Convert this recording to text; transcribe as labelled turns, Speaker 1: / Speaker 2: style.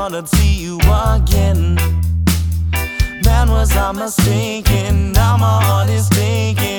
Speaker 1: thought I'd see you again. Man, was I mistaken? Now my heart is taken.